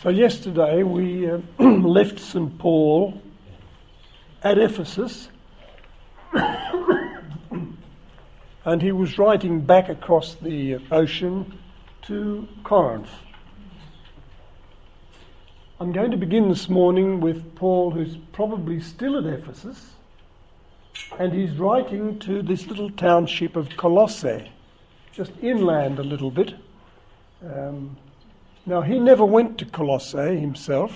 So yesterday we left St. Paul at Ephesus and he was writing back across the ocean to Corinth. I'm going to begin this morning with Paul, who's probably still at Ephesus, and he's writing to this little township of Colossae, just inland a little bit. Now, he never went to Colossae himself,